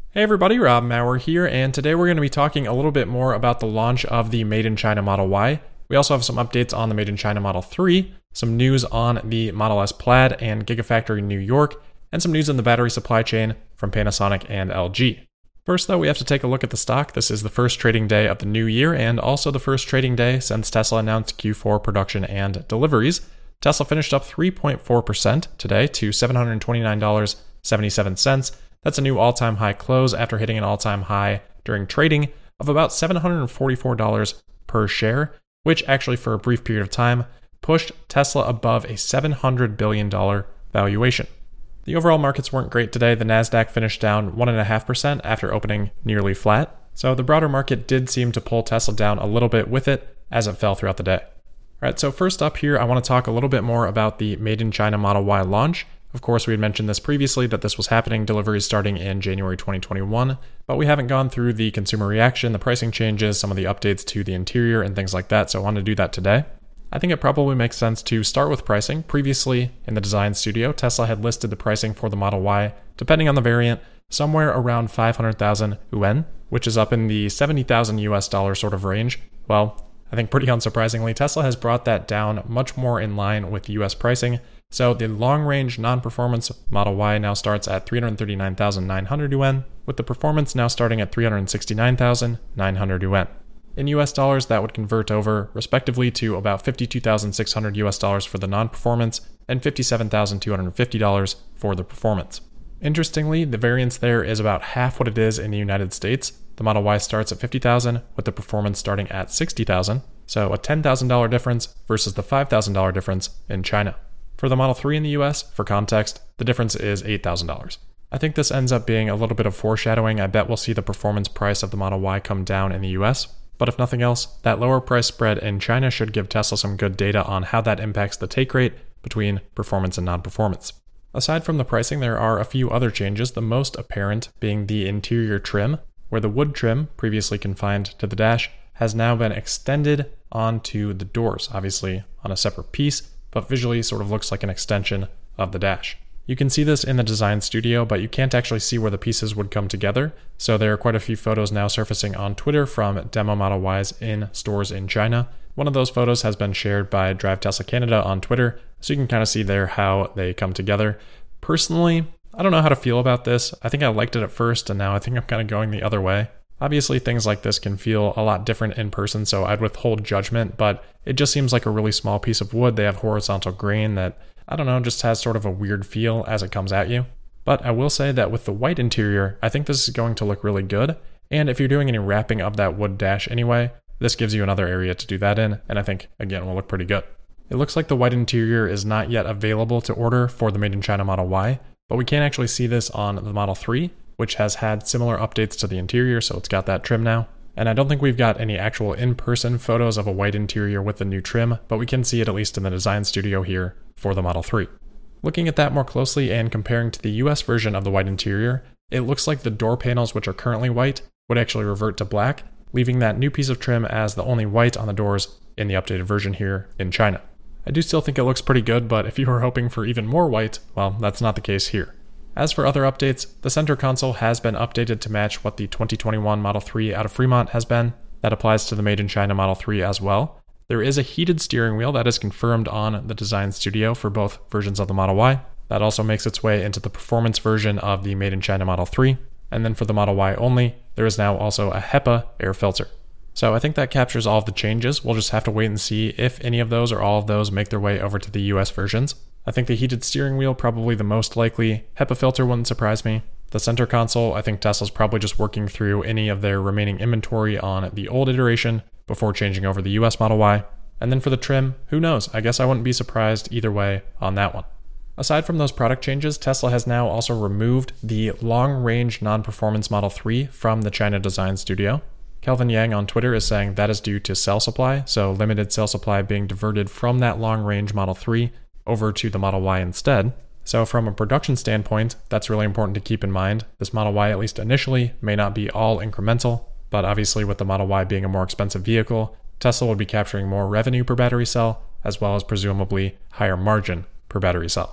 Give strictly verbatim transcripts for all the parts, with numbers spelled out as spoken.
Hey everybody, Rob Maurer here, and today we're going to be talking a little bit more about the launch of the Made in China Model Y. We also have some updates on the Made in China Model three, some news on the Model S Plaid and Gigafactory New York, and some news in the battery supply chain from Panasonic and L G. First though, we have to take a look at the stock. This is the first trading day of the new year, and also the first trading day since Tesla announced Q four production and deliveries. Tesla finished up three point four percent today to seven hundred twenty-nine dollars and seventy-seven cents. That's a new all-time high close after hitting an all-time high during trading of about seven hundred forty-four dollars per share, which actually for a brief period of time pushed Tesla above a seven hundred billion dollars valuation. The overall markets weren't great today. The Nasdaq finished down one point five percent after opening nearly flat. So the broader market did seem to pull Tesla down a little bit with it as it fell throughout the day. All right, so first up here, I want to talk a little bit more about the Made in China Model Y launch. Of course, we had mentioned this previously that this was happening, deliveries starting in January twenty twenty-one, but we haven't gone through the consumer reaction, the pricing changes, some of the updates to the interior and things like that, so I wanted to do that today. I think it probably makes sense to start with pricing. Previously, in the design studio, Tesla had listed the pricing for the Model Y, depending on the variant, somewhere around five hundred thousand yuan, which is up in the seventy thousand U S dollar sort of range. Well, I think pretty unsurprisingly, Tesla has brought that down much more in line with U S pricing. So the long-range non-performance Model Y now starts at three hundred thirty-nine thousand nine hundred yuan, with the performance now starting at three hundred sixty-nine thousand nine hundred yuan. In U S dollars, that would convert over respectively to about fifty-two thousand six hundred U S dollars for the non-performance and fifty-seven thousand two hundred fifty dollars for the performance. Interestingly, the variance there is about half what it is in the United States. The Model Y starts at fifty thousand dollars, with the performance starting at sixty thousand dollars, so a ten thousand dollars difference versus the five thousand dollars difference in China. For the Model three in the U S, for context, the difference is eight thousand dollars. I think this ends up being a little bit of foreshadowing. I bet we'll see the performance price of the Model Y come down in the U S, but if nothing else, that lower price spread in China should give Tesla some good data on how that impacts the take rate between performance and non-performance. Aside from the pricing, there are a few other changes, the most apparent being the interior trim, where the wood trim, previously confined to the dash, has now been extended onto the doors, obviously on a separate piece, but visually sort of looks like an extension of the dash. You can see this in the design studio, but you can't actually see where the pieces would come together, so there are quite a few photos now surfacing on Twitter from demo Model Ys in stores in China. One of those photos has been shared by Drive Tesla Canada on Twitter, so you can kind of see there how they come together. Personally, I don't know how to feel about this. I think I liked it at first, and now I think I'm kind of going the other way. Obviously, things like this can feel a lot different in person, so I'd withhold judgment, but it just seems like a really small piece of wood. They have horizontal grain that, I don't know, just has sort of a weird feel as it comes at you. But I will say that with the white interior, I think this is going to look really good, and if you're doing any wrapping of that wood dash anyway, this gives you another area to do that in, and I think, again, will look pretty good. It looks like the white interior is not yet available to order for the Made in China Model Y, but we can actually see this on the Model three, which has had similar updates to the interior, so it's got that trim now. And I don't think we've got any actual in-person photos of a white interior with the new trim, but we can see it at least in the design studio here for the Model three. Looking at that more closely and comparing to the U S version of the white interior, it looks like the door panels, which are currently white, would actually revert to black, leaving that new piece of trim as the only white on the doors in the updated version here in China. I do still think it looks pretty good, but if you were hoping for even more white, well, that's not the case here. As for other updates, the center console has been updated to match what the twenty twenty-one Model three out of Fremont has been. That applies to the Made in China Model three as well. There is a heated steering wheel that is confirmed on the design studio for both versions of the Model Y. That also makes its way into the performance version of the Made in China Model three. And then for the Model Y only, there is now also a HEPA air filter. So I think that captures all of the changes. We'll just have to wait and see if any of those or all of those make their way over to the U S versions. I think the heated steering wheel probably the most likely. HEPA filter wouldn't surprise me. The center console, I think Tesla's probably just working through any of their remaining inventory on the old iteration before changing over the U S Model Y. And then for the trim, who knows? I guess I wouldn't be surprised either way on that one. Aside from those product changes, Tesla has now also removed the long-range non-performance Model three from the China design studio. Kelvin Yang on Twitter is saying that is due to cell supply, so limited cell supply being diverted from that long-range Model three over to the Model Y instead. So from a production standpoint, that's really important to keep in mind. This Model Y, at least initially, may not be all incremental, but obviously with the Model Y being a more expensive vehicle, Tesla would be capturing more revenue per battery cell, as well as presumably higher margin per battery cell.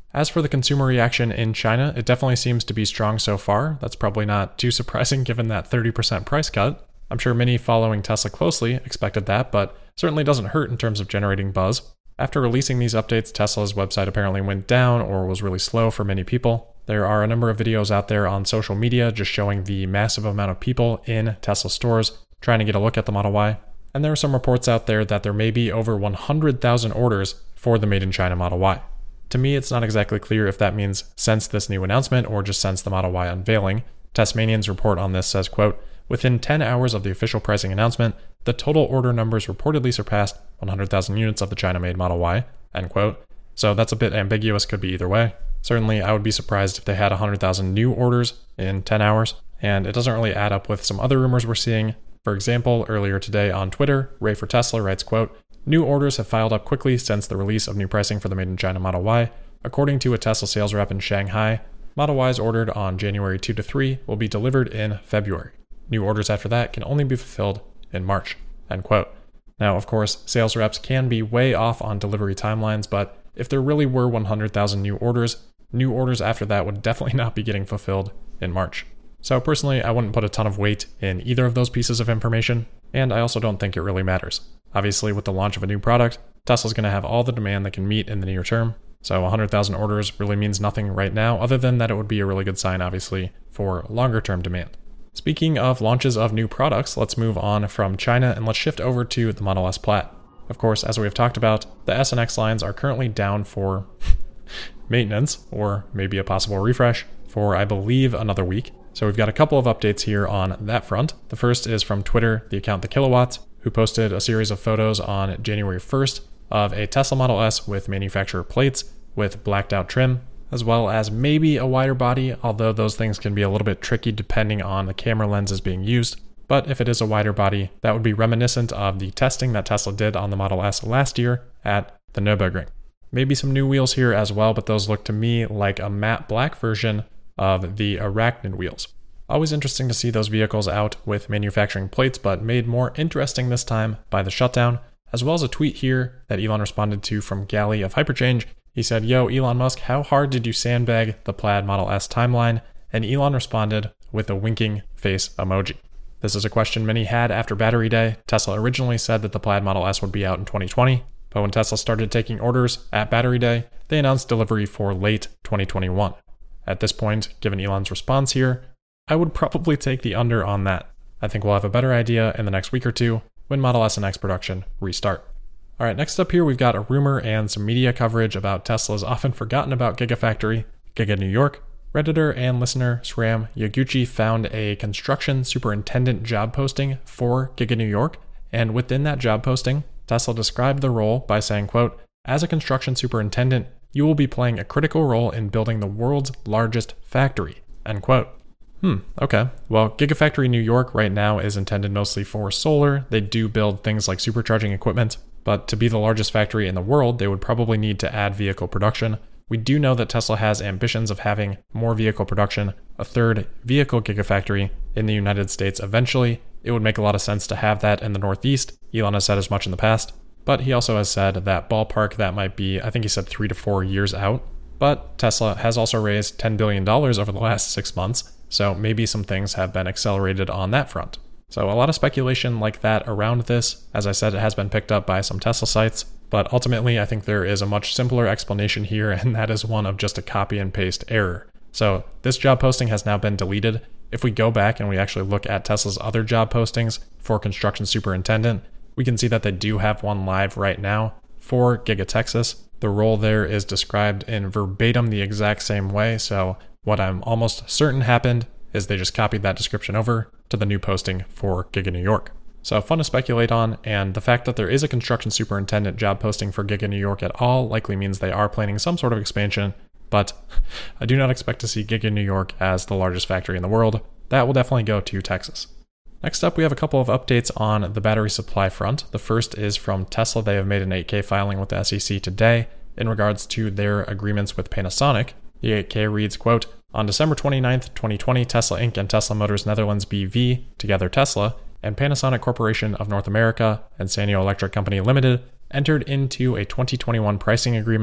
As for the consumer reaction in China, it definitely seems to be strong so far. That's probably not too surprising given that thirty percent price cut. I'm sure many following Tesla closely expected that, but certainly doesn't hurt in terms of generating buzz. After releasing these updates, Tesla's website apparently went down or was really slow for many people. There are a number of videos out there on social media just showing the massive amount of people in Tesla stores trying to get a look at the Model Y. And there are some reports out there that there may be over one hundred thousand orders for the Made in China Model Y. To me, it's not exactly clear if that means since this new announcement or just since the Model Y unveiling. Tasmanian's report on this says, quote, within ten hours of the official pricing announcement, the total order numbers reportedly surpassed one hundred thousand units of the China-made Model Y, end quote. So that's a bit ambiguous, could be either way. Certainly, I would be surprised if they had one hundred thousand new orders in ten hours, and it doesn't really add up with some other rumors we're seeing. For example, earlier today on Twitter, Ray for Tesla writes, quote, new orders have filed up quickly since the release of new pricing for the Made in China Model Y. According to a Tesla sales rep in Shanghai, Model Ys ordered on January second to third will be delivered in February. New orders after that can only be fulfilled in March, end quote. Now, of course, sales reps can be way off on delivery timelines, but if there really were one hundred thousand new orders, new orders after that would definitely not be getting fulfilled in March. So personally, I wouldn't put a ton of weight in either of those pieces of information, and I also don't think it really matters. Obviously, with the launch of a new product, Tesla's going to have all the demand they can meet in the near term, so one hundred thousand orders really means nothing right now, other than that it would be a really good sign, obviously, for longer term demand. Speaking of launches of new products, let's move on from China and let's shift over to the Model S Plaid. Of course, as we have talked about, the S and X lines are currently down for maintenance, or maybe a possible refresh, for I believe another week. So we've got a couple of updates here on that front. The first is from Twitter, the account The Kilowatts, who posted a series of photos on January first of a Tesla Model S with manufacturer plates with blacked out trim, as well as maybe a wider body, although those things can be a little bit tricky depending on the camera lenses being used. But if it is a wider body, that would be reminiscent of the testing that Tesla did on the Model S last year at the Nürburgring. Maybe some new wheels here as well, but those look to me like a matte black version of the Arachnid wheels. Always interesting to see those vehicles out with manufacturing plates, but made more interesting this time by the shutdown, as well as a tweet here that Elon responded to from Galley of Hyperchange. He said, yo, Elon Musk, how hard did you sandbag the Plaid Model S timeline? And Elon responded with a winking face emoji. This is a question many had after Battery Day. Tesla originally said that the Plaid Model S would be out in twenty twenty, but when Tesla started taking orders at Battery Day, they announced delivery for late twenty twenty-one. At this point, given Elon's response here, I would probably take the under on that. I think we'll have a better idea in the next week or two when Model S and X production restart. All right, next up here, we've got a rumor and some media coverage about Tesla's often forgotten about Gigafactory, Giga New York. Redditor and listener Sram Yaguchi found a construction superintendent job posting for Giga New York, and within that job posting, Tesla described the role by saying, quote, as a construction superintendent, you will be playing a critical role in building the world's largest factory, end quote. Hmm, okay. Well, Gigafactory New York right now is intended mostly for solar. They do build things like supercharging equipment, but to be the largest factory in the world, they would probably need to add vehicle production. We do know that Tesla has ambitions of having more vehicle production, a third vehicle Gigafactory in the United States eventually. It would make a lot of sense to have that in the Northeast. Elon has said as much in the past, but he also has said that ballpark that might be, I think he said three to four years out. But Tesla has also raised ten billion dollars over the last six months, so maybe some things have been accelerated on that front. So a lot of speculation like that around this. As I said, it has been picked up by some Tesla sites, but ultimately I think there is a much simpler explanation here, and that is one of just a copy and paste error. So this job posting has now been deleted. If we go back and we actually look at Tesla's other job postings for construction superintendent, we can see that they do have one live right now for Giga Texas. The role there is described in verbatim the exact same way, so what I'm almost certain happened is they just copied that description over to the new posting for Giga New York. So fun to speculate on, and the fact that there is a construction superintendent job posting for Giga New York at all likely means they are planning some sort of expansion, but I do not expect to see Giga New York as the largest factory in the world. That will definitely go to Texas. Next up, we have a couple of updates on the battery supply front. The first is from Tesla. They have made an eight K filing with the S E C today in regards to their agreements with Panasonic. The eight K reads, quote, on December twenty-ninth, twenty twenty, Tesla Incorporated and Tesla Motors Netherlands B V, together Tesla, and Panasonic Corporation of North America and Sanyo Electric Company Limited entered into a twenty twenty-one pricing agreement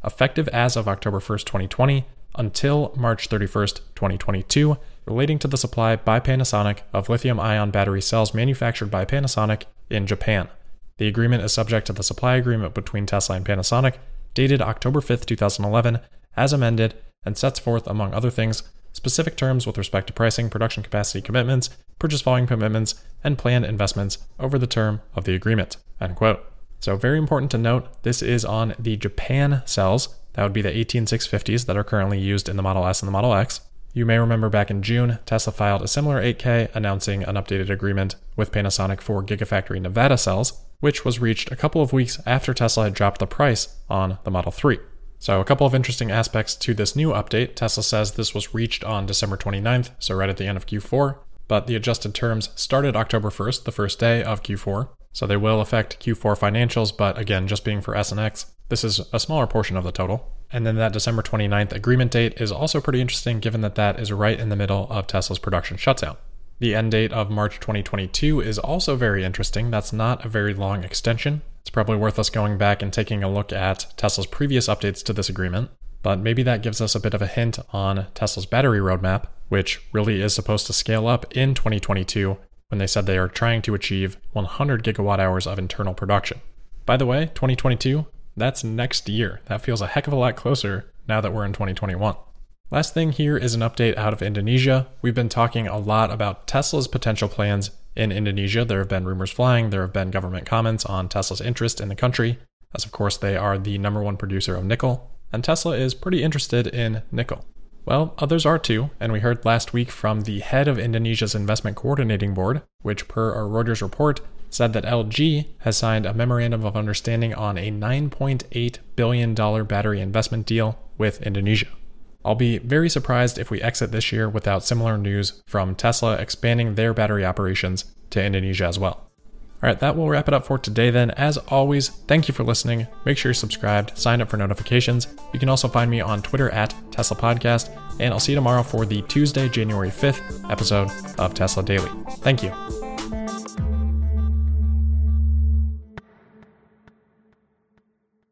effective as of October first, twenty twenty, until March thirty-first, twenty twenty-two, relating to the supply by Panasonic of lithium-ion battery cells manufactured by Panasonic in Japan. The agreement is subject to the supply agreement between Tesla and Panasonic, dated October fifth, two thousand eleven, as amended, and sets forth, among other things, specific terms with respect to pricing, production capacity commitments, purchase volume commitments, and planned investments over the term of the agreement." End quote. So very important to note, this is on the Japan cells. That would be the eighteen six fifties that are currently used in the Model S and the Model X. You may remember back in June, Tesla filed a similar eight K announcing an updated agreement with Panasonic for Gigafactory Nevada cells, which was reached a couple of weeks after Tesla had dropped the price on the Model three. So a couple of interesting aspects to this new update. Tesla says this was reached on December twenty-ninth, so right at the end of Q four, but the adjusted terms started October first, the first day of Q four, so they will affect Q four financials, but again, just being for S and X, this is a smaller portion of the total. And then that December twenty-ninth agreement date is also pretty interesting given that that is right in the middle of Tesla's production shutdown. The end date of March twenty twenty-two is also very interesting. That's not a very long extension. It's probably worth us going back and taking a look at Tesla's previous updates to this agreement, but maybe that gives us a bit of a hint on Tesla's battery roadmap, which really is supposed to scale up in twenty twenty-two when they said they are trying to achieve one hundred gigawatt hours of internal production. By the way, twenty twenty-two, that's next year. That feels a heck of a lot closer now that we're in twenty twenty-one. Last thing here is an update out of Indonesia. We've been talking a lot about Tesla's potential plans in Indonesia. There have been rumors flying, there have been government comments on Tesla's interest in the country, as of course they are the number one producer of nickel, and Tesla is pretty interested in nickel. Well, others are too, and we heard last week from the head of Indonesia's investment coordinating board, which per our Reuters report said that L G has signed a memorandum of understanding on a nine point eight billion dollars battery investment deal with Indonesia. I'll be very surprised if we exit this year without similar news from Tesla expanding their battery operations to Indonesia as well. All right, that will wrap it up for today then. As always, thank you for listening. Make sure you're subscribed, sign up for notifications. You can also find me on Twitter at Tesla Podcast, and I'll see you tomorrow for the Tuesday, January fifth episode of Tesla Daily. Thank you.